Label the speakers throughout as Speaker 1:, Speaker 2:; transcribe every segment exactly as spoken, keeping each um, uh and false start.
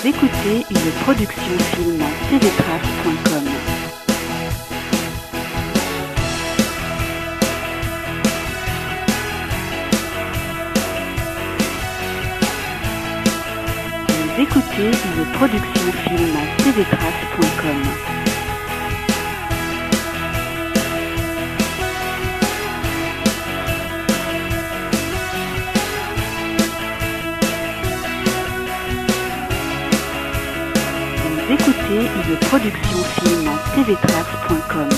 Speaker 1: écoutez une production film t v trace point com. Vous écoutez une production film t v trace point com. Vous écoutez une production film t v trace point com.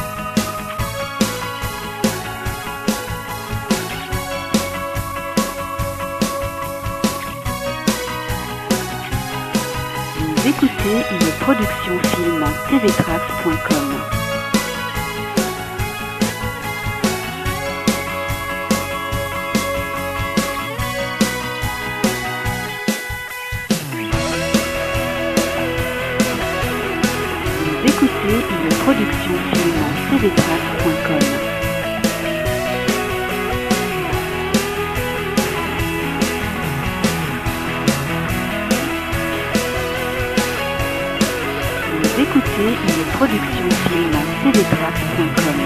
Speaker 1: Vous écoutez une production film t v trace point com. Vous écoutez une production film t v trace point com. Vous écoutez une production film t v trace point com.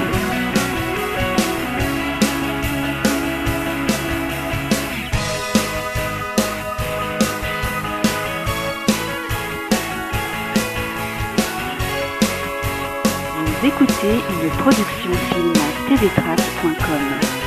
Speaker 1: Vous écoutez une production film t v trace point com.